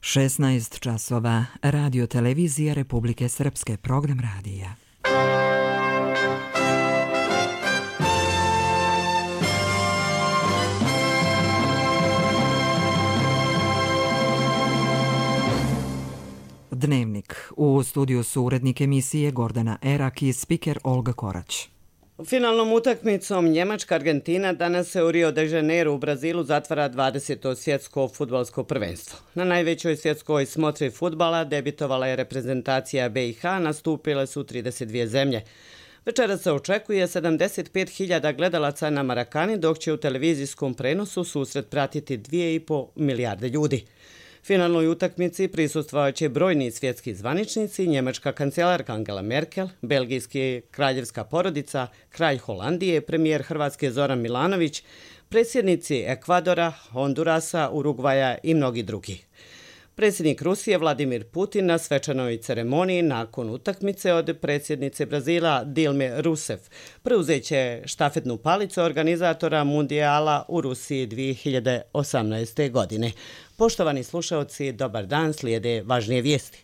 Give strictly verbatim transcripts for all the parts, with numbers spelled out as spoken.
šesnaest časova, Radio Televizija Republike Srpske, program radija. Dnevnik. U studiju su urednik emisije Gordana Erak i spiker Olga Korać. Finalnom utakmicom Njemačka-Argentina danas se u Rio de Janeiro u Brazilu zatvara dvadeseto svjetsko fudbalsko prvenstvo. Na najvećoj svjetskoj smotri fudbala debitovala je reprezentacija B i H, nastupile su trideset dvije zemlje. Večera se očekuje sedamdeset pet hiljada gledalaca na Marakani, dok će u televizijskom prenosu susret pratiti dvije i po milijarde ljudi. Finalnoj utakmici prisustvovat će brojni svjetski zvaničnici, njemačka kancelarka Angela Merkel, belgijski kraljevska porodica, kralj Holandije, premijer Hrvatske Zoran Milanović, predsjednici Ekvadora, Hondurasa, Urugvaja i mnogi drugi. Predsjednik Rusije Vladimir Putin na svečanoj ceremoniji nakon utakmice od predsjednice Brazila Dilme Rousseff preuzeće štafetnu palicu organizatora Mundijala u Rusiji dvije hiljade osamnaeste. godine. Poštovani slušaoci, dobar dan, slijede važnije vijesti.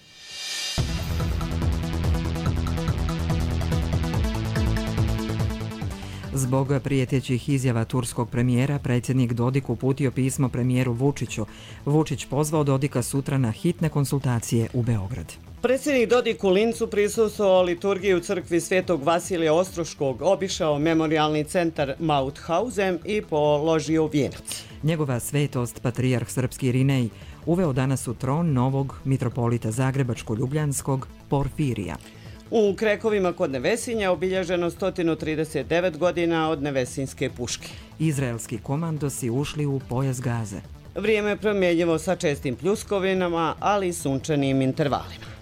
Zbog prijetećih izjava turskog premijera, predsjednik Dodik uputio pismo premijeru Vučiću. Vučić pozvao Dodika sutra na hitne konsultacije u Beograd. Predsjednik Dodik u Lincu prisustvovao liturgiji u crkvi Svetog Vasilija Ostroškog, obišao memorijalni centar Mauthausen i položio vijenac. Njegova svetost, patrijarh srpski Irinej, uveo danas u tron novog mitropolita Zagrebačko-Ljubljanskog Porfirija. U Krekovima kod Nevesinja obilježeno sto trideset devet godina od Nevesinjske puške. Izraelski komandosi ušli u pojas Gaze. Vrijeme je promjenjivo sa čestim pljuskovinama, ali i sunčanim intervalima.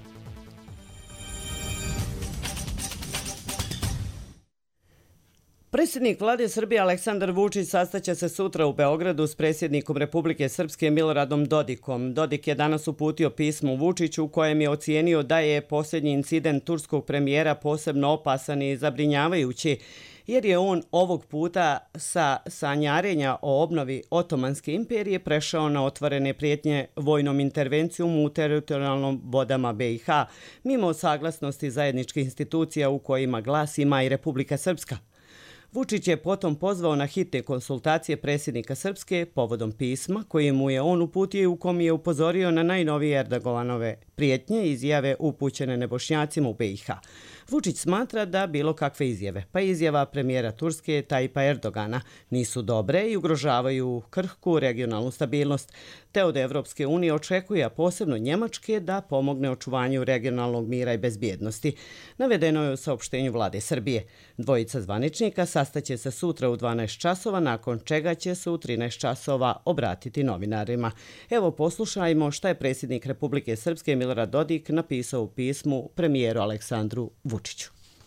Predsjednik vlade Srbije Aleksandar Vučić sastaće se sutra u Beogradu s predsjednikom Republike Srpske Miloradom Dodikom. Dodik je danas uputio pismo Vučiću u kojem je ocijenio da je posljednji incident turskog premijera posebno opasan i zabrinjavajući, jer je on ovog puta sa sanjarenja o obnovi Otomanske imperije prešao na otvorene prijetnje vojnom intervencijom u teritorijalnom vodama B i H, mimo saglasnosti zajedničkih institucija u kojima glas ima i Republika Srpska. Vučić je potom pozvao na hitne konsultacije predsjednika Srpske povodom pisma koje mu je on uputio u kom je upozorio na najnovije Erdoganove prijetnje i izjave upućene nebošnjacima u B i H. Vučić smatra da bilo kakve izjave, pa izjava premijera Turske Tajpa Erdogana, nisu dobre i ugrožavaju krhku regionalnu stabilnost, te od Evropske unije očekuje, a posebno Njemačke, da pomogne očuvanju regionalnog mira i bezbjednosti. Navedeno je u saopštenju vlade Srbije. Dvojica zvaničnika sastaće se sutra u dvanaest časova, nakon čega će se u trinaest časova obratiti novinarima. Evo poslušajmo šta je predsjednik Republike Srpske Milorad Dodik napisao u pismu premijeru Aleksandru Vučiću.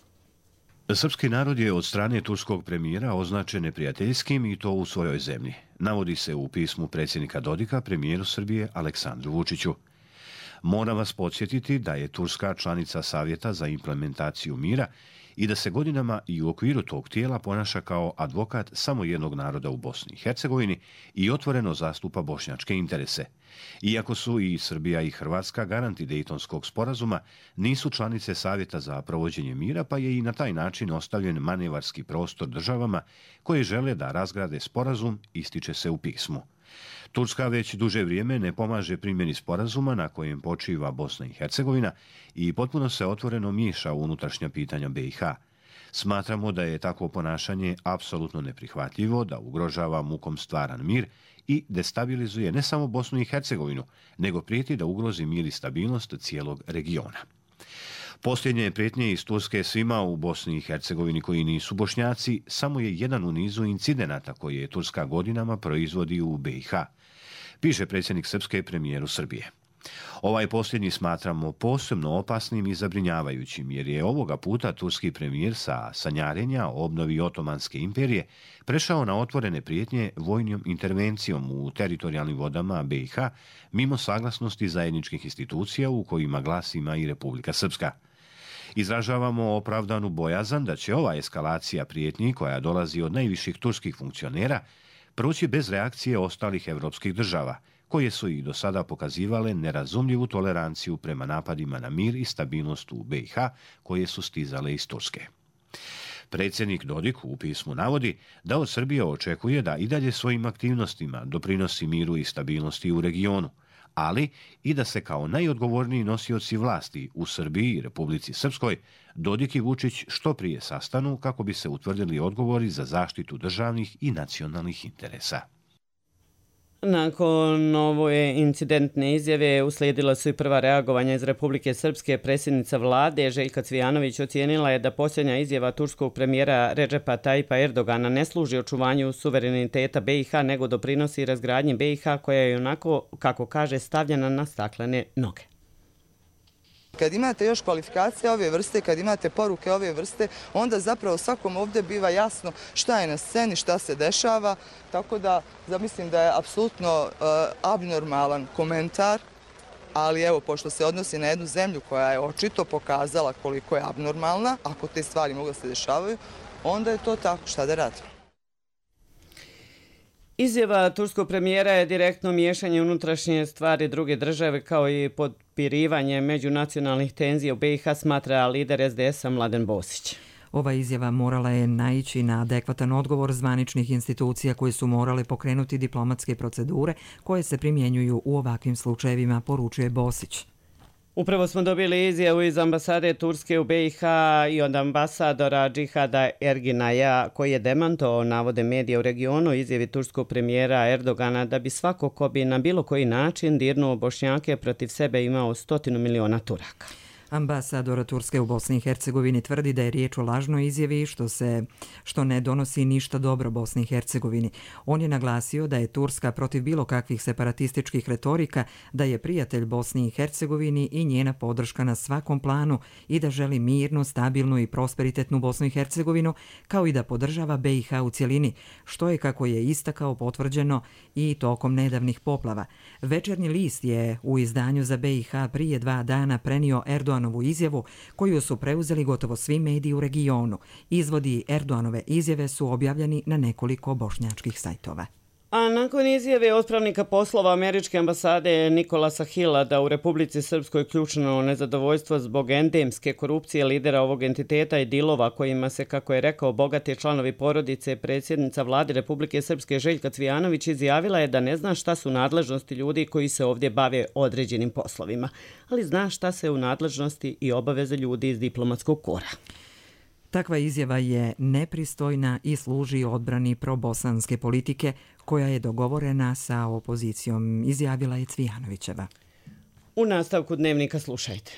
Srpski narod je od strane turskog premijera označen neprijateljskim i to u svojoj zemlji. Navodi se u pismu predsjednika Dodika premijeru Srbije Aleksandru Vučiću. Moram vas podsjetiti da je Turska članica Savjeta za implementaciju mira i da se godinama i u okviru tog tijela ponaša kao advokat samo jednog naroda u Bosni i Hercegovini i otvoreno zastupa bošnjačke interese. Iako su i Srbija i Hrvatska garanti Dejtonskog sporazuma, nisu članice Savjeta za provođenje mira, pa je i na taj način ostavljen manevarski prostor državama koje žele da razgrade sporazum, ističe se u pismu. Turska već duže vrijeme ne pomaže primjeni sporazuma na kojem počiva Bosna i Hercegovina i potpuno se otvoreno miješa u unutrašnja pitanja B i H. Smatramo da je takvo ponašanje apsolutno neprihvatljivo, da ugrožava mukom stvaran mir i destabilizuje ne samo Bosnu i Hercegovinu, nego prijeti da ugrozi mir i stabilnost cijelog regiona. Posljednje prijetnje iz Turske svima u Bosni i Hercegovini koji nisu Bošnjaci samo je jedan u nizu incidenata koje je Turska godinama proizvodi u B i H, piše predsjednik Srpske premijeru Srbije. Ovaj posljednji smatramo posebno opasnim i zabrinjavajućim, jer je ovoga puta turski premijer sa sanjarenja o obnovi Otomanske imperije prešao na otvorene prijetnje vojnom intervencijom u teritorijalnim vodama B i H, mimo saglasnosti zajedničkih institucija u kojima glas ima i Republika Srpska. Izražavamo opravdanu bojazan da će ova eskalacija prijetnji koja dolazi od najviših turskih funkcionera proći bez reakcije ostalih evropskih država, koje su i do sada pokazivale nerazumljivu toleranciju prema napadima na mir i stabilnost u B i H koje su stizale iz Turske. Predsjednik Dodik u pismu navodi da od Srbije očekuje da i dalje svojim aktivnostima doprinosi miru i stabilnosti u regionu, ali i da se kao najodgovorniji nosioci vlasti u Srbiji i Republici Srpskoj Dodik i Vučić što prije sastanu kako bi se utvrdili odgovori za zaštitu državnih i nacionalnih interesa. Nakon ove incidentne izjave uslijedila su i prva reagovanja iz Republike Srpske. Predsjednica vlade Željka Cvijanović ocijenila je da posljednja izjava turskog premijera Redžepa Tajipa Erdogana ne služi očuvanju suvereniteta B i H, nego doprinosi razgradnji B i H koja je onako, kako kaže, stavljena na staklene noge. Kad imate još kvalifikacije ove vrste, kad imate poruke ove vrste, onda zapravo svakom ovdje biva jasno šta je na sceni, šta se dešava, tako da mislim da je apsolutno uh, abnormalan komentar, ali evo, pošto se odnosi na jednu zemlju koja je očito pokazala koliko je abnormalna, ako te stvari mogu da se dešavaju, onda je to tako, šta da radimo. Izjava turskog premijera je direktno miješanje unutrašnje stvari druge države kao i podpirivanje međunacionalnih tenzija u B i H, smatra lider S D S-a Mladen Bosić. Ova izjava morala je naići na adekvatan odgovor zvaničnih institucija koje su morale pokrenuti diplomatske procedure koje se primjenjuju u ovakvim slučajevima, poručuje Bosić. Upravo smo dobili izjavu iz ambasade Turske u B i H i od ambasadora Džihada Erginaja, koji je demantovao navode medija u regionu izjavi turskog premijera Erdogana da bi svako ko bi na bilo koji način dirnuo Bošnjake protiv sebe imao stotinu miliona Turaka. Ambasador Turske u Bosni i Hercegovini tvrdi da je riječ o lažnoj izjavi što se što ne donosi ništa dobro Bosni i Hercegovini. On je naglasio da je Turska protiv bilo kakvih separatističkih retorika, da je prijatelj Bosni i Hercegovini i njena podrška na svakom planu i da želi mirnu, stabilnu i prosperitetnu Bosnu i Hercegovinu, kao i da podržava B i H u cjelini, što je, kako je istakao, potvrđeno i tokom nedavnih poplava. Večernji list je u izdanju za B i H prije dva dana prenio Erdogan Erdoanovu izjavu koju su preuzeli gotovo svi mediji u regionu. Izvodi Erdoanove izjave su objavljeni na nekoliko bošnjačkih sajtova. A nakon izjave otpravnika poslova američke ambasade Nikolasa Hilla da u Republici Srpskoj ključno nezadovoljstvo zbog endemske korupcije lidera ovog entiteta i dilova kojima se, kako je rekao, bogate članovi porodice, predsjednica vlade Republike Srpske Željka Cvijanović izjavila je da ne zna šta su nadležnosti ljudi koji se ovdje bave određenim poslovima, ali zna šta se u nadležnosti i obaveze ljudi iz diplomatskog kora. Takva izjava je nepristojna i služi odbrani probosanske politike koja je dogovorena sa opozicijom, izjavila je Cvijanovićeva. U nastavku Dnevnika slušajte.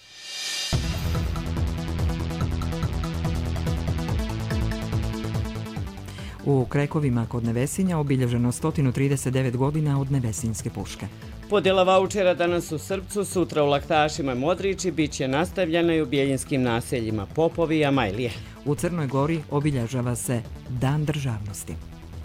U Krekovima kod Nevesinja obilježeno sto trideset devet godina od Nevesinjske puške. Podjela vaučera danas u Srpcu, sutra u Laktašima Modrići, bit će nastavljena i u Bjeljinskim naseljima Popovi i Amajlije. U Crnoj Gori obilježava se Dan državnosti.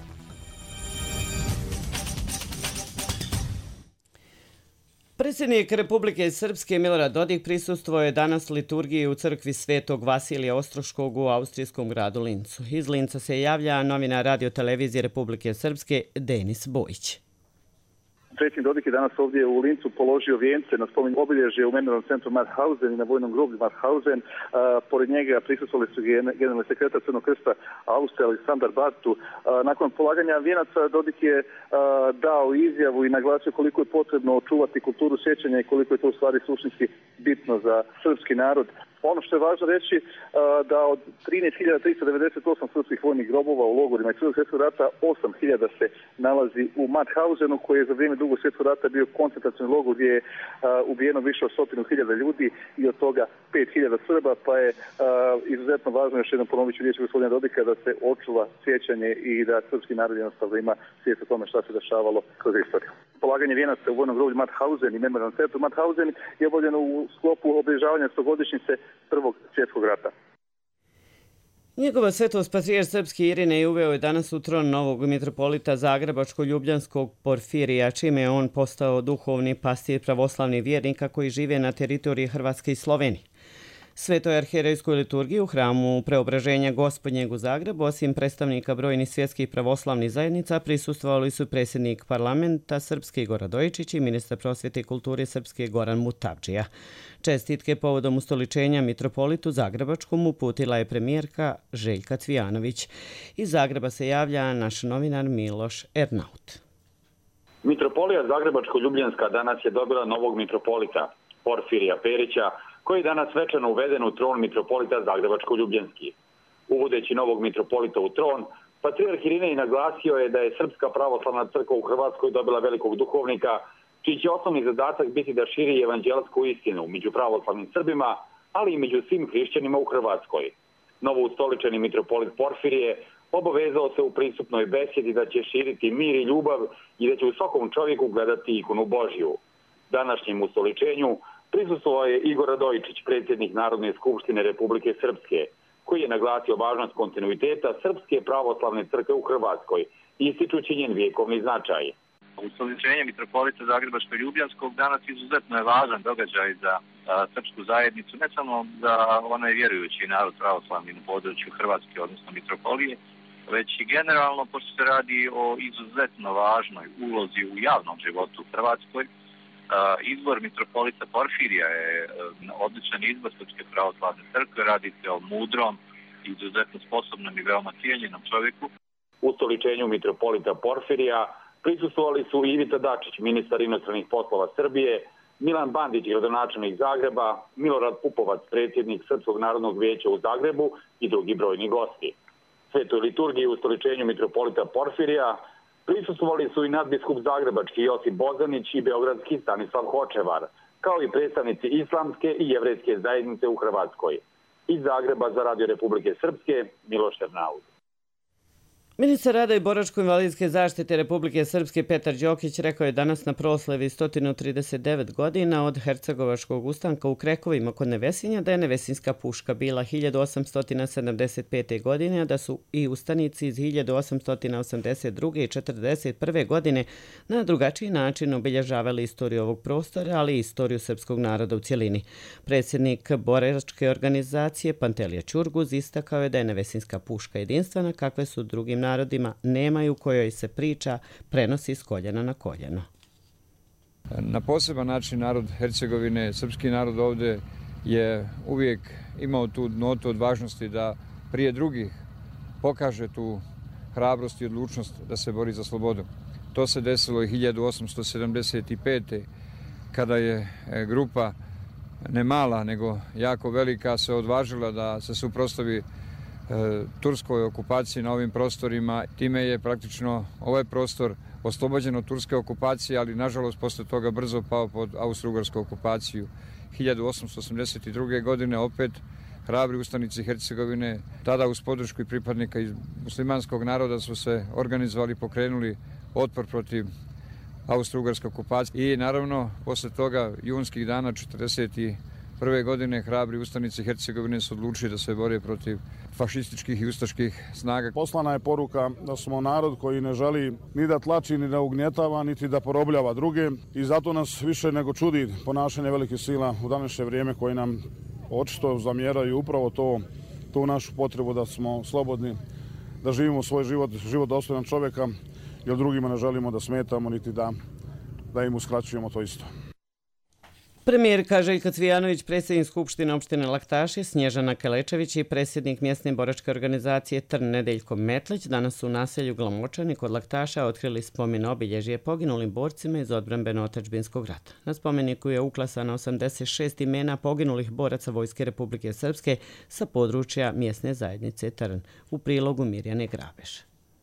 Predsjednik Republike Srpske Milorad Dodik prisustvovao je danas liturgiji u crkvi Svetog Vasilija Ostroškog u austrijskom gradu Lincu. Iz Linca se javlja novinar radio televizije Republike Srpske Denis Bojić. Predsjednik Dodik je danas ovdje u Lincu položio vijence na spomen obilježje u memorijalnom centru Mauthausen i na vojnom groblju Mauthausen. Uh, pored njega prisustvovali su generalni sekretar Crvenog krsta Austrije Aleksandar Bartu. Uh, nakon polaganja vijenaca Dodik je uh, dao izjavu i naglasio koliko je potrebno očuvati kulturu sjećanja i koliko je to u stvari suštinski bitno za srpski narod. Ono što je važno reći da od trinaest hiljada tristo devedeset osam srpskih vojnih grobova u logorima iz Drugog svjetskog rata osam hiljada se nalazi u Mauthausenu, koji je za vrijeme Drugog svjetskog rata bio koncentracioni logor gdje je ubijeno više od stotinu hiljada ljudi i od toga pet hiljada Srba, pa je izuzetno važno, još jednom ponovit ću riječ gospodina Dodika, da se očuva sjećanje i da srpski narod jednostavno ima svijest o tome šta se dešavalo kroz istoriju. Polaganje vijenaca u vojnom groblju Mauthausen i memorijalnom centru Mauthausen je obavljeno u sklopu obilježavanja stogodišnjice Prvog svjetskog rata. Njegova svetost patrijarh srpski Irinej uveo je danas u tron novog mitropolita Zagrebačko-Ljubljanskog Porfirija, čime je on postao duhovni pastir pravoslavnih vjernika koji žive na teritoriji Hrvatske i Slovenije. Svetoj arhijerejskoj liturgiji u hramu Preobraženja Gospodnjeg u Zagrebu, osim predstavnika brojnih svjetskih pravoslavnih zajednica, prisustvovali su predsjednik parlamenta Srpske Igor Radojičić i ministar prosvjete i kulture Srpske Goran Mutavdžija. Čestitke povodom ustoličenja mitropolitu Zagrebačkom uputila je premijerka Željka Cvijanović. Iz Zagreba se javlja naš novinar Miloš Ernaut. Mitropolija Zagrebačko-Ljubljanska danas je dobila novog mitropolita, Porfirija Perića, koji je danas svečano uveden u tron mitropolita Zagrebačko-Ljubljanski. Uvodeći novog mitropolita u tron, patrijarh Irinej naglasio je da je Srpska pravoslavna crkva u Hrvatskoj dobila velikog duhovnika, čiji će osnovni zadatak biti da širi evanđelsku istinu među pravoslavnim Srbima, ali i među svim hrišćanima u Hrvatskoj. Novo ustoličeni mitropolit Porfirije obavezao se u pristupnoj besjedi da će širiti mir i ljubav i da će u svakom čovjeku gledati ikonu Božju. Današnjem ustoličenju prisustvovao je Igor Radojičić, predsjednik Narodne skupštine Republike Srpske, koji je naglasio važnost kontinuiteta Srpske pravoslavne crkve u Hrvatskoj, ističući njen vjekovni značaj. Ustoličenje mitropolita Zagrebačko-Ljubljanskog danas izuzetno je važan događaj za a, srpsku zajednicu, ne samo za onaj vjerujući narod pravoslavni na području Hrvatske, odnosno mitropolije, već i generalno, pošto se radi o izuzetno važnoj ulozi u javnom životu u Hrvatskoj. Izbor mitropolita Porfirija je odličan izbor Srpske pravoslavne crkve, radi se o mudrom, izuzetno sposobnom i veoma cijenjenom čovjeku. U ustoličenju mitropolita Porfirija prisustvovali su Ivica Dačić, ministar inostranih poslova Srbije, Milan Bandić, gradonačelnik Zagreba, Milorad Pupovac, predsjednik Srpskog narodnog vijeća u Zagrebu i drugi brojni gosti. Svetoj liturgiji u ustoličenju mitropolita Porfirija prisustvovali su i nadbiskup Zagrebački Josip Bozanić i beogradski Stanislav Hočevar, kao i predstavnici islamske i jevrejske zajednice u Hrvatskoj. Iz Zagreba za Radio Republike Srpske, Miloš Ernaut. Ministar rada i boračko-invalidske zaštite Republike Srpske Petar Đokić rekao je danas na proslavi sto trideset devet godina od Hercegovačkog ustanka u Krekovima kod Nevesinja da je Nevesinska puška bila hiljadu osamsto sedamdeset pete. godine, a da su i ustanici iz hiljadu osamsto osamdeset druge. i četrdeset prve. godine na drugačiji način obilježavali istoriju ovog prostora, ali i istoriju srpskog naroda u cjelini. Predsjednik boračke organizacije Pantelija Ćurguz istakao je da je Nevesinska puška jedinstvena kakve su drugim narodima nemaju, kojoj se priča prenosi s koljena na koljeno. Na poseban način narod Hercegovine, srpski narod ovdje je uvijek imao tu notu od važnosti da prije drugih pokaže tu hrabrost i odlučnost da se bori za slobodu. To se desilo i hiljadu osamsto sedamdeset pete. kada je grupa ne mala nego jako velika se odvažila da se suprotstavi turskoj okupaciji na ovim prostorima. Time je praktično ovaj prostor oslobođen od turske okupacije, ali nažalost posle toga brzo pao pod austro-ugarsku okupaciju. hiljadu osamsto osamdeset druge. godine opet hrabri ustanici Hercegovine, tada uz podršku i pripadnika iz muslimanskog naroda, su se organizovali, pokrenuli otpor protiv austro-ugarske okupacije. I naravno, posle toga, junskih dana četrdeset prve. godine, hrabri ustanici Hercegovine su odlučili da se bore protiv fašističkih i ustaških snaga. Poslana je poruka da smo narod koji ne želi ni da tlači, ni da ugnjetava, niti da porobljava druge. I zato nas više nego čudi ponašanje velikih sila u današnje vrijeme koji nam očito zamjeraju upravo to, tu našu potrebu da smo slobodni, da živimo svoj život, život dostojan čovjeka, jer drugima ne želimo da smetamo, niti da, da im uskraćujemo to isto. Premijerka Željka Cvijanović, predsjednik Skupštine opštine Laktaši, Snježana Kelečević i predsjednik mjesne boračke organizacije Trn Nedeljko Metlić danas su u naselju Glamočani kod Laktaša otkrili spomen obilježje poginulim borcima iz odbrambeno-otadžbinskog rata. Na spomeniku je uklasano osamdeset šest imena poginulih boraca Vojske Republike Srpske sa područja mjesne zajednice Trn. U prilogu Mirjane Grabeš.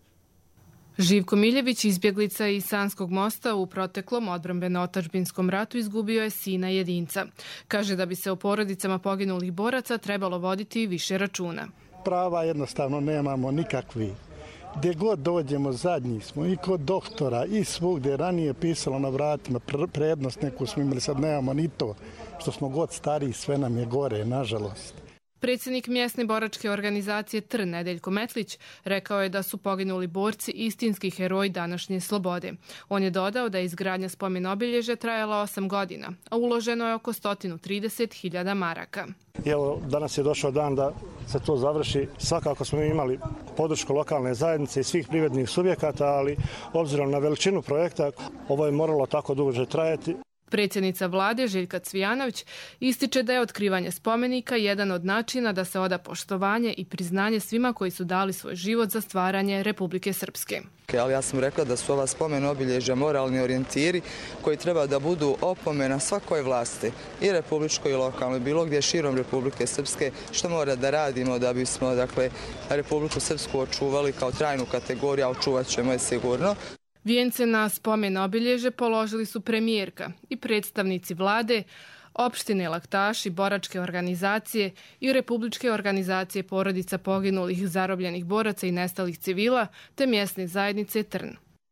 Živko Miljević, izbjeglica iz Sanskog mosta, u proteklom odbrambeno-otadžbinskom ratu izgubio je sina jedinca. Kaže da bi se o porodicama poginulih boraca trebalo voditi više računa. Prava jednostavno nemamo nikakvi. Gdje god dođemo zadnji smo i kod doktora i svugdje. Ranije pisalo na vratima prednost neku smo imali, sad nemamo ni to. Što smo god stariji, sve nam je gore, nažalost. Predsjednik mjesne boračke organizacije Trn Nedeljko Metlić rekao je da su poginuli borci istinski heroji današnje slobode. On je dodao da je izgradnja spomen obilježja trajala osam godina, a uloženo je oko sto trideset hiljada maraka. Evo, danas je došao dan da se to završi. Svakako smo imali podršku lokalne zajednice i svih privrednih subjekata, ali obzirom na veličinu projekta, ovo je moralo tako duže trajati. Predsjednica vlade Željka Cvijanović ističe da je otkrivanje spomenika jedan od načina da se oda poštovanje i priznanje svima koji su dali svoj život za stvaranje Republike Srpske. Ali ja sam rekla da su ova spomen obilježja moralni orijentiri koji treba da budu opomena svakoj vlasti, i republičkoj i lokalnoj, bilo gdje širom Republike Srpske, što mora da radimo da bismo dakle, Republiku Srpsku očuvali kao trajnu kategoriju, a očuvat ćemo je sigurno. Vijence na spomen obilježe položili su premijerka i predstavnici vlade, opštine Laktaši, boračke organizacije i republičke organizacije porodica poginulih, zarobljenih boraca i nestalih civila, te mjesne zajednice Trn.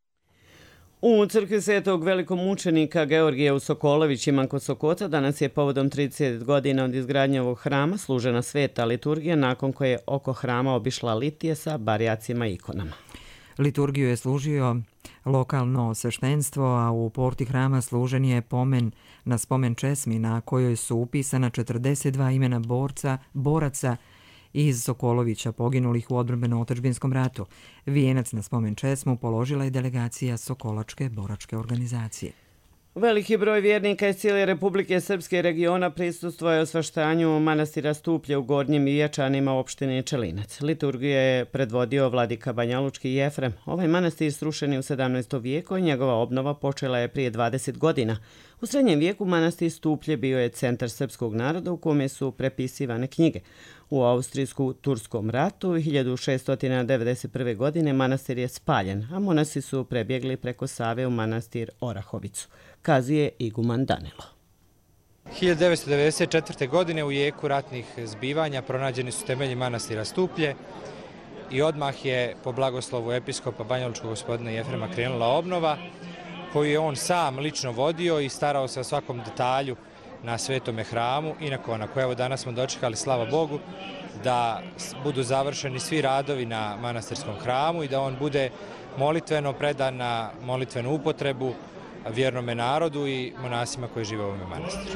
U crkvi Svetog velikomučenika Georgija u Sokolovićima kod Sokota danas je povodom trideset godina od izgradnje ovog hrama služena sveta liturgija, nakon koje je oko hrama obišla litije sa barijacima i ikonama. Liturgiju je služio lokalno sveštenstvo, a u porti hrama služen je pomen na spomen česmi na kojoj su upisana četrdeset dva imena borca, boraca iz Sokolovića poginulih u odbrambeno-otadžbinskom ratu. Vijenac na spomen česmu položila je delegacija Sokolačke boračke organizacije. Veliki broj vjernika iz cijele Republike Srpske i regiona prisustvovao je osveštanju manastira Stuplje u Gornjim Ijačanima opštine Čelinac. Liturgiju je predvodio vladika Banjalučki Jefrem. Ovaj manastir srušen je u sedamnaestom vijeku i njegova obnova počela je prije dvadeset godina. U srednjem vijeku manastir Stuplje bio je centar srpskog naroda u kome su prepisivane knjige. U Austrijsko-Turskom ratu hiljadu šeststo devedeset prve. godine manastir je spaljen, a monasi su prebjegli preko Save u manastir Orahovicu, kazuje iguman Danilo. hiljadu devetsto devedeset četvrte. godine u jeku ratnih zbivanja pronađeni su temelji manastira Stuplje i odmah je po blagoslovu episkopa Banjalučkog gospodina Jefrema krenula obnova, koju je on sam lično vodio i starao se o svakom detalju na Svetome hramu. Inako, onako, evo danas smo dočekali, slava Bogu, da budu završeni svi radovi na manastirskom hramu i da on bude molitveno predan na molitvenu upotrebu vjernome narodu i monasima koji žive u ovom manastiru.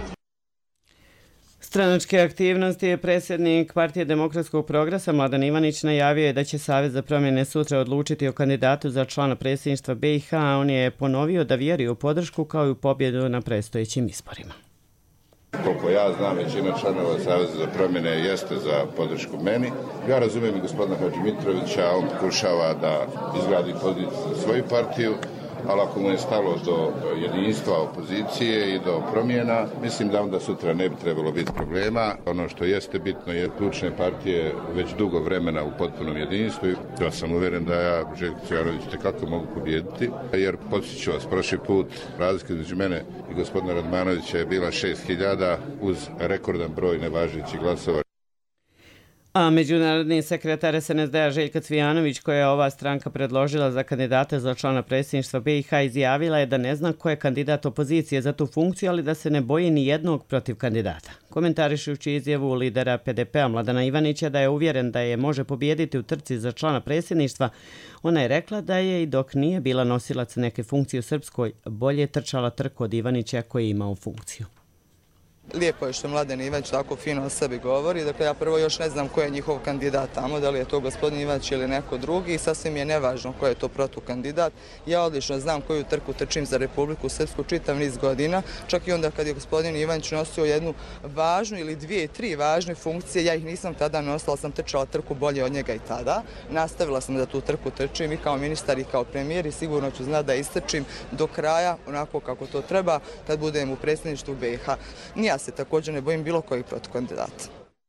Stranačke aktivnosti je predsjednik Partije demokratskog progresa Mladen Ivanić najavio je da će Savez za promjene sutra odlučiti o kandidatu za člana predsjedništva B i H, a on je ponovio da vjeruje u podršku kao i u pobjedu na predstojećim izborima. Koliko ja znam, većina članova Saveza za promjene jeste za podršku meni. Ja razumijem i gospodina Hadžimitrovića, on pokušava da izgradi poziciju za svoju partiju, ali ako mu je stalo do jedinstva opozicije i do promjena, mislim da onda sutra ne bi trebalo biti problema. Ono što jeste bitno je ključne partije već dugo vremena u potpunom jedinstvu. Ja sam uvjeren da ja, Željko Cvijanović, tekako mogu pobijediti, jer podsjeću vas, prošli put razlika između mene i gospodina Radmanovića je bila šest hiljada uz rekordan broj nevažećih glasova. A međunarodni sekretar S N S D-a Željka Cvijanović, koja je ova stranka predložila za kandidata za člana predsjedništva B i H, izjavila je da ne zna ko je kandidat opozicije za tu funkciju, ali da se ne boji ni jednog protiv kandidata. Komentarišući izjavu lidera P D P-a Mladena Ivanića da je uvjeren da je može pobijediti u trci za člana predsjedništva, ona je rekla da je i dok nije bila nosilac neke funkcije u Srpskoj, bolje trčala trku od Ivanića koji je imao funkciju. Lijepo je što Mladen Ivanić tako fino o sebi govori. Dakle, ja prvo još ne znam ko je njihov kandidat tamo, da li je to gospodin Ivanić ili neko drugi, i sasvim je nevažno ko je to protukandidat. Ja odlično znam koju trku trčim za Republiku Srpsku čitav niz godina, čak i onda kad je gospodin Ivanić nosio jednu važnu ili dvije, tri važne funkcije, ja ih nisam tada nosila, ali sam trčala trku bolje od njega i tada. Nastavila sam da tu trku trčim i kao ministar i kao premijer i sigurno ću znati da istrčim do kraja onako kako to treba kad budem u predsjedništvu B i H. Ja se također ne bojim bilo kojih protukandidata.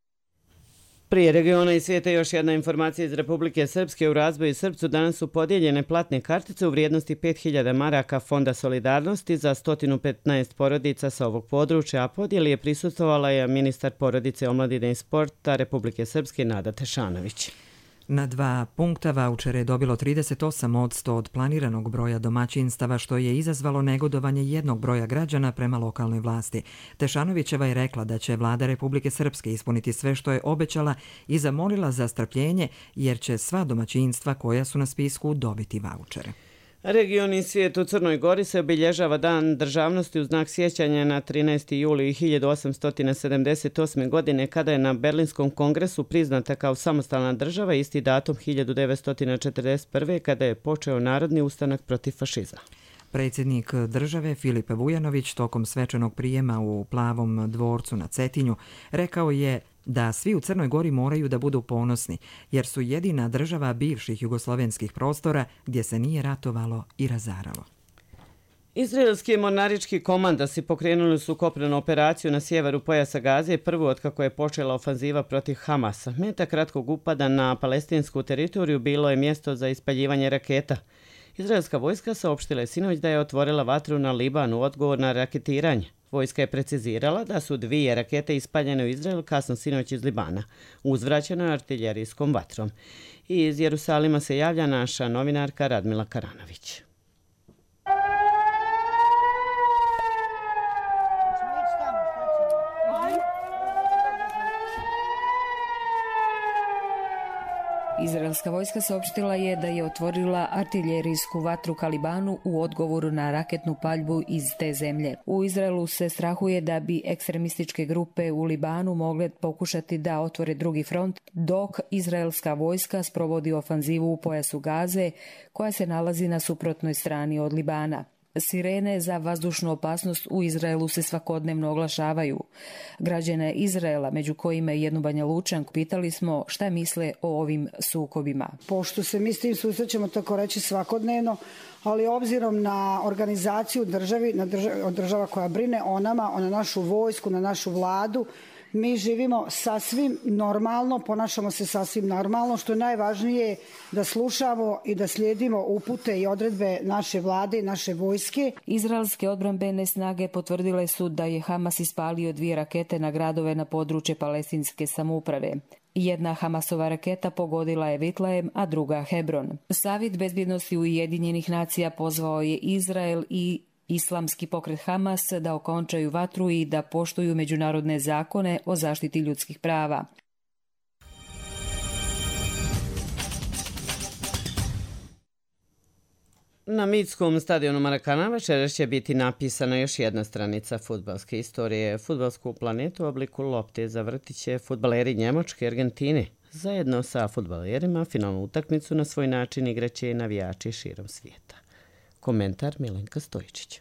Prije regiona i svijeta još jedna informacija iz Republike Srpske. U Razboju i Srpcu danas su podijeljene platne kartice u vrijednosti pet hiljada maraka Fonda solidarnosti za sto petnaest porodica sa ovog područja, a podijeli je prisustvovala je ministar porodice, omladine i sporta Republike Srpske Nada Tešanović. Na dva punkta vaučer je dobilo trideset osam posto od planiranog broja domaćinstava, što je izazvalo negodovanje jednog broja građana prema lokalnoj vlasti. Tešanovićeva je rekla da će vlada Republike Srpske ispuniti sve što je obećala i zamolila za strpljenje, jer će sva domaćinstva koja su na spisku dobiti vaučere. Regioni svijet u Crnoj Gori se obilježava Dan državnosti u znak sjećanja na trinaesti juli hiljadu osamsto sedamdeset osme. godine, kada je na Berlinskom kongresu priznata kao samostalna država, isti datum hiljadu devetsto četrdeset prve. kada je počeo narodni ustanak protiv fašizma. Predsjednik države Filip Vujanović tokom svečanog prijema u Plavom dvorcu na Cetinju rekao je da svi u Crnoj Gori moraju da budu ponosni, jer su jedina država bivših jugoslovenskih prostora gdje se nije ratovalo i razaralo. Izraelski mornarički komandasi pokrenuli su kopnenu operaciju na sjeveru pojasa Gaze, prvu otkako je počela ofanziva protiv Hamasa. Meta kratkog upada na palestinsku teritoriju bilo je mjesto za ispaljivanje raketa. Izraelska vojska saopštila je sinoć da je otvorila vatru na Liban u odgovor na raketiranje. Vojska je precizirala da su dvije rakete ispaljene u Izrael kasno sinoć iz Libana, uzvraćeno artiljerijskom vatrom. I iz Jerusalima se javlja naša novinarka Radmila Karanović. Izraelska vojska saopštila je da je otvorila artiljerijsku vatru ka Libanu u odgovoru na raketnu paljbu iz te zemlje. U Izraelu se strahuje da bi ekstremističke grupe u Libanu mogle pokušati da otvore drugi front, dok izraelska vojska sprovodi ofanzivu u pojasu Gaze, koja se nalazi na suprotnoj strani od Libana. Sirene za vazdušnu opasnost u Izraelu se svakodnevno oglašavaju. Građane Izraela, među kojima je jednu Banja Lučanku, pitali smo šta misle o ovim sukobima. Pošto se mi s tim susrećemo, tako reći, svakodnevno, ali obzirom na organizaciju državi, na država, država koja brine o nama, na našu vojsku, na našu vladu, mi živimo sasvim normalno, ponašamo se sasvim normalno, što je najvažnije da slušamo i da slijedimo upute i odredbe naše vlade i naše vojske. Izraelske odbrambene snage potvrdile su da je Hamas ispalio dvije rakete na gradove na područje palestinske samouprave. Jedna Hamasova raketa pogodila je Vitlajem, a druga Hebron. Savjet bezbjednosti Ujedinjenih nacija pozvao je Izrael i Islamski pokret Hamas da okončaju vatru i da poštuju međunarodne zakone o zaštiti ljudskih prava. Na mitskom stadionu Marakana večeras će biti napisana još jedna stranica fudbalske istorije. Fudbalsku planetu u obliku lopte zavrtit će fudbaleri Njemačke i Argentine. Zajedno sa fudbalerima finalnu utakmicu na svoj način igraće navijači širom svijeta. Komentar Milenka Stojičića.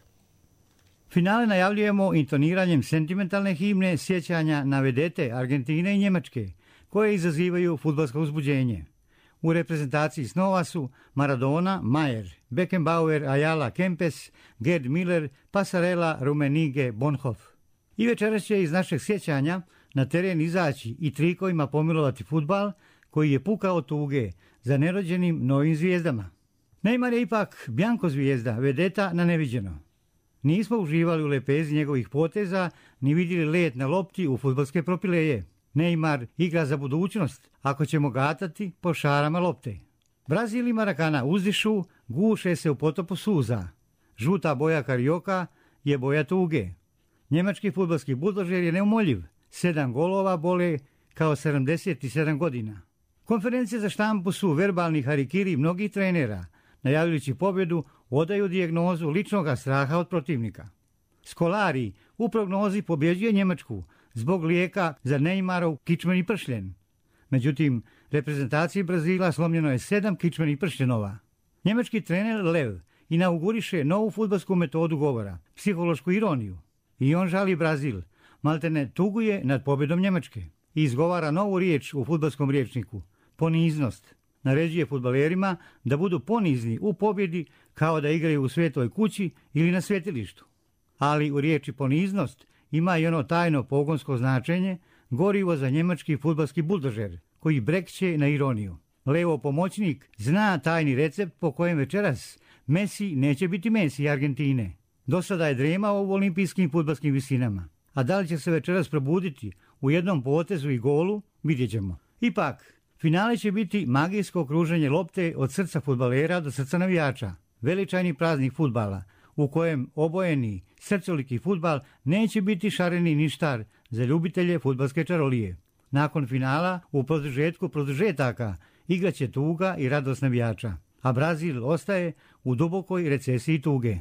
Finale najavljujemo intoniranjem sentimentalne himne sjećanja na vedete Argentine i Njemačke, koje izazivaju fudbalsko uzbuđenje. U reprezentaciji snova su Maradona, Mayer, Beckenbauer, Ayala, Kempes, Gerd Miller, Passarella, Rummenigge, Bonhoff. I večeras će iz našeg sjećanja na teren izaći i trikovima pomilovati fudbal koji je pukao tuge za nerođenim novim zvijezdama. Neymar je ipak bjanko zvijezda, vedeta na neviđeno. Nismo uživali u lepezi njegovih poteza, ni vidjeli let na lopti u fudbalske propileje. Neymar igra za budućnost, ako ćemo gatati po šarama lopte. Brazil i Marakana uzdišu, guše se u potopu suza. Žuta boja Karioka je boja tuge. Njemački fudbalski buldožer je neumoljiv. Sedam golova bole kao sedamdeset sedam godina. Konferencije za štampu su verbalni harikiri mnogih trenera, najavljujući pobjedu, odaju dijagnozu ličnog straha od protivnika. Skolari u prognozi pobjeđuje Njemačku zbog lijeka za Neymarov kičmeni pršljen. Međutim, reprezentaciji Brazila slomljeno je sedam kičmenih pršljenova. Njemački trener Lev inauguriše novu fudbalsku metodu govora, psihološku ironiju. I on žali Brazil, maltene tuguje nad pobjedom Njemačke. I izgovara novu riječ u fudbalskom riječniku, poniznost. Naređuje fudbalerima da budu ponizni u pobjedi kao da igraju u svetoj kući ili na svetilištu. Ali u riječi poniznost ima i ono tajno pogonsko značenje, gorivo za njemački fudbalski buldožer, koji brekće na ironiju. Levo pomoćnik zna tajni recept po kojem večeras Messi neće biti Messi Argentine. Do sada je dremao u olimpijskim fudbalskim visinama. A da li će se večeras probuditi u jednom potezu i golu, vidjet ćemo. Ipak, Finale će biti magijsko kruženje lopte od srca fudbalera do srca navijača. Veličajni praznik fudbala, u kojem obojeni srcoliki fudbal neće biti šareni ništar za ljubitelje fudbalske čarolije. Nakon finala, u produžetku produžetaka, igraće tuga i radost navijača, a Brazil ostaje u dubokoj recesiji tuge.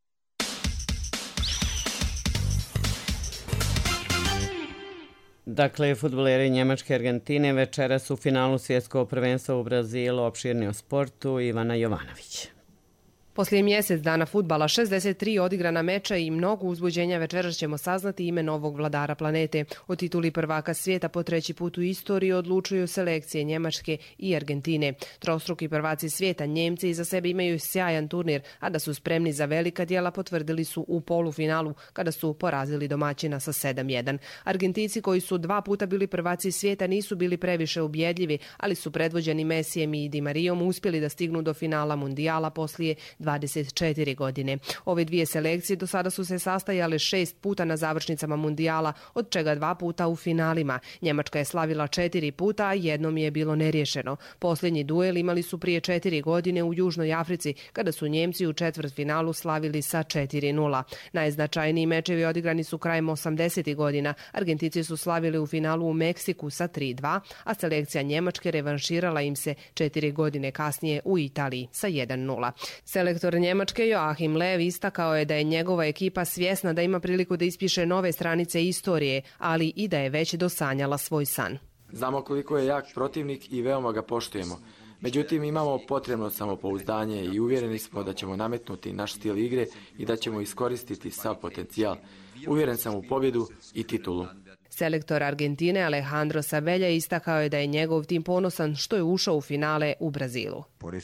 Dakle, fudbaleri Njemačke i Argentine večeras u finalu svjetskog prvenstva u Brazilu. Opširni o sportu Ivana Jovanović. Poslije mjesec dana fudbala, šezdeset tri odigrana meča i mnogo uzbuđenja, večeras ćemo saznati ime novog vladara planete. O tituli prvaka svijeta po treći put u istoriji odlučuju selekcije Njemačke i Argentine. Trostruki prvaci svijeta Njemci iza sebe imaju sjajan turnir, a da su spremni za velika djela potvrdili su u polufinalu kada su porazili domaćina sa sedam jedan. Argentinci koji su dva puta bili prvaci svijeta nisu bili previše ubjedljivi, ali su predvođeni Mesijem i Di Marijom uspjeli da stignu do finala mundijala poslije dvadeset četiri godine. Ove dvije selekcije do sada su se sastajale šest puta na završnicama mundijala, od čega dva puta u finalima. Njemačka je slavila četiri puta, a jednom je bilo neriješeno. Posljednji duel imali su prije četiri godine u Južnoj Africi, kada su Njemci u četvrtfinalu slavili sa četiri nula. Najznačajniji mečevi odigrani su krajem osamdesetih godina. Argentinci su slavili u finalu u Meksiku sa tri dva, a selekcija Njemačke revanširala im se četiri godine kasnije u Italiji sa jedan nula. Selektor Njemačke Joachim Löw istakao je da je njegova ekipa svjesna da ima priliku da ispiše nove stranice istorije, ali i da je već dosanjala svoj san. Znamo koliko je jak protivnik i veoma ga poštujemo. Međutim, imamo potrebno samopouzdanje i uvjereni smo da ćemo nametnuti naš stil igre i da ćemo iskoristiti sav potencijal. Uvjeren sam u pobjedu i titulu. Selektor Argentine Alejandro Sabella istakao je da je njegov tim ponosan što je ušao u finale u Brazilu.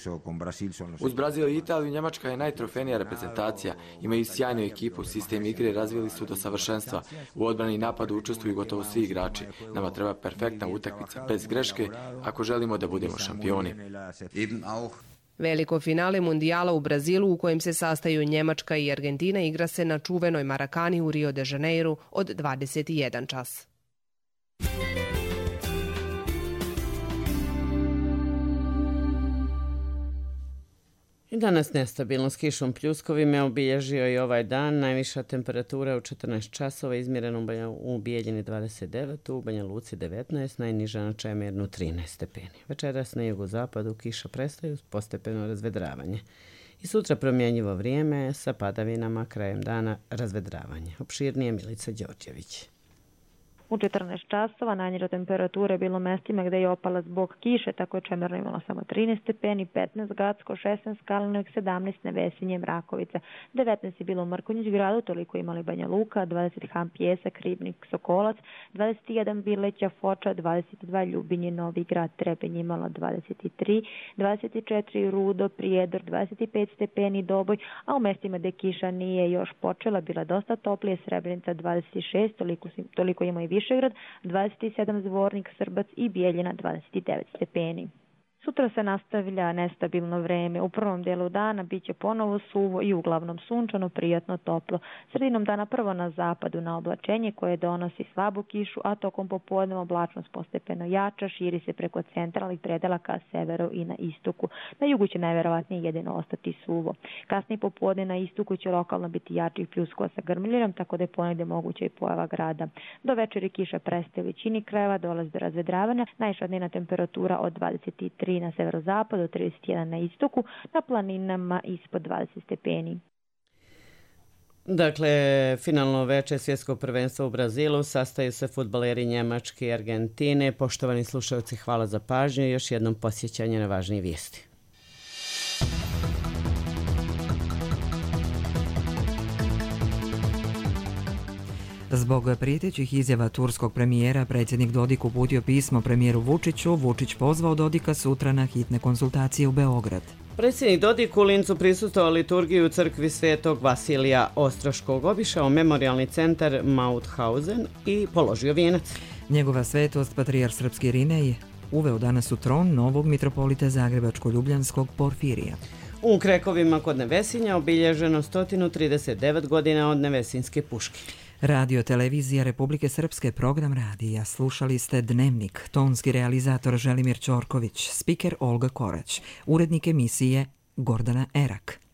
Uz Brazil i Italiju Njemačka je najtrofejnija reprezentacija. Imaju sjajnu ekipu, sistem igre razvili su do savršenstva. U odbrani i napadu učestvuju gotovo svi igrači. Nama treba perfektna utakmica bez greške ako želimo da budemo šampioni. Veliko finale mundijala u Brazilu u kojem se sastaju Njemačka i Argentina igra se na čuvenoj Marakani u Rio de Janeiru od dvadeset jedan čas. I danas nestabilno s kišom pljuskovima obilježio i ovaj dan. Najviša temperatura u četrnaest časova izmjerena u Bijeljini dvadeset devet, u Banja Luci devetnaest, najniža na Čemernu trinaest stepeni. Večeras na jugozapadu kiša prestaju uz postepeno razvedravanje. I sutra promjenjivo vrijeme sa padavinama, krajem dana razvedravanje. Opširnije Milica Đorđević. U četrnaest časova najniža temperatura je bilo mestima gdje je opala zbog kiše, tako je Čemerno imala samo trinaest stepeni, petnaest Gacko, šesnaest Kalinović, sedamnaest Nevesinje, Mrakovica, devetnaest je bilo u Mrkonjić gradu, toliko imali Banja Luka, dvadeset Han Pjesak, Ribnik, Sokolac, dvadeset jedan Bileća, Foča, dvadeset dva Ljubinje, Novi grad, Trebenj imala dvadeset tri, dvadeset četiri Rudo, Prijedor, dvadeset pet stepeni Doboj, a u mestima gdje kiša nije još počela, bila dosta toplije, Srebrenica dvadeset šest, toliko, toliko ima i više Višegrad, dvadeset sedam Zvornik, Srbac i Bijeljina dvadeset devet stepeni. Sutra se nastavlja nestabilno vreme. U prvom dijelu dana bit će ponovo suvo i uglavnom sunčano, prijatno toplo. Sredinom dana prvo na zapadu na oblačenje koje donosi slabu kišu, a tokom popodneva oblačnost postepeno jača, širi se preko centralnih predela ka severu i na istoku. Na jugu će najverovatnije jedino ostati suvo. Kasnije popodne na istoku će lokalno biti jačih pljuskova sa grmljenom, tako da je ponegdje moguća i pojava grada. Do večeri kiša prestaje u većini krajeva, dolazi do razvedravanja, najviša dnevna temperatura od dvadeset tri na severozapadu, trideset jedan na istoku, na planinama ispod dvadeset stepeni. Dakle, finalno veče svjetskog prvenstva u Brazilu sastaju se fudbaleri Njemačke i Argentine. Poštovani slušalci, hvala za pažnju i još jednom posjećanje na važnije vijesti. Zbog prijetećih izjava turskog premijera, predsjednik Dodik uputio pismo premijeru Vučiću. Vučić pozvao Dodika sutra na hitne konsultacije u Beograd. Predsjednik Dodik u Lincu prisustvovao liturgiji u crkvi Svetog Vasilija Ostroškog, obišao memorijalni centar Mauthausen i položio vijenac. Njegova svetost, patrijarh srpski Irinej, uveo danas u tron novog mitropolita Zagrebačko-Ljubljanskog Porfirija. U Krekovima kod Nevesinja obilježeno sto trideset devet godina od Nevesinske puške. Radio televizija Republike Srpske, program radija. Slušali ste Dnevnik, tonski realizator Želimir Ćorković, spiker Olga Korać, urednik emisije Gordana Erak.